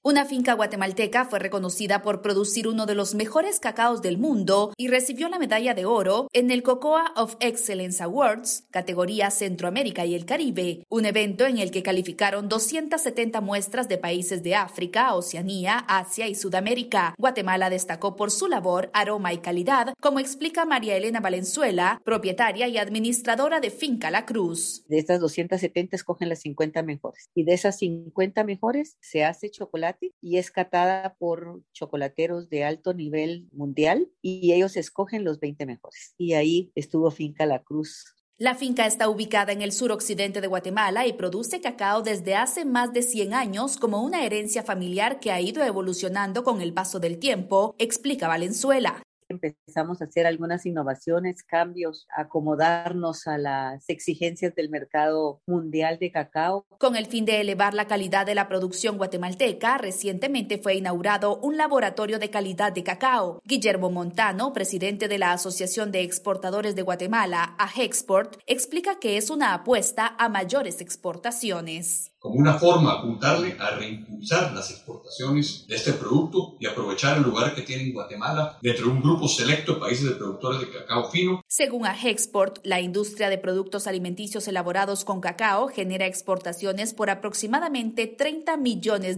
Una finca guatemalteca fue reconocida por producir uno de los mejores cacaos del mundo y recibió la medalla de oro en el Cocoa of Excellence Awards, categoría Centroamérica y el Caribe, un evento en el que calificaron 270 muestras de países de África, Oceanía, Asia y Sudamérica. Guatemala destacó por su labor, aroma y calidad, como explica María Elena Valenzuela, propietaria y administradora de Finca La Cruz. De estas 270 escogen las 50 mejores y de esas 50 mejores se hace chocolate y es catada por chocolateros de alto nivel mundial y ellos escogen los 20 mejores. Y ahí estuvo Finca La Cruz. La finca está ubicada en el suroccidente de Guatemala y produce cacao desde hace más de 100 años como una herencia familiar que ha ido evolucionando con el paso del tiempo, explica Valenzuela. Empezamos a hacer algunas innovaciones, cambios, acomodarnos a las exigencias del mercado mundial de cacao. Con el fin de elevar la calidad de la producción guatemalteca, recientemente fue inaugurado un laboratorio de calidad de cacao. Guillermo Montano, presidente de la Asociación de Exportadores de Guatemala, AGEXPORT, explica que es una apuesta a mayores exportaciones. Como una forma de apuntarle a reimpulsar las exportaciones de este producto y aprovechar el lugar que tiene en Guatemala dentro de un grupo selecto de países de productores de cacao fino. Según AGEXPORT, la industria de productos alimenticios elaborados con cacao genera exportaciones por aproximadamente $30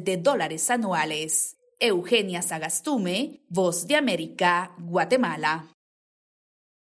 millones anuales. Eugenia Sagastume, Voz de América, Guatemala.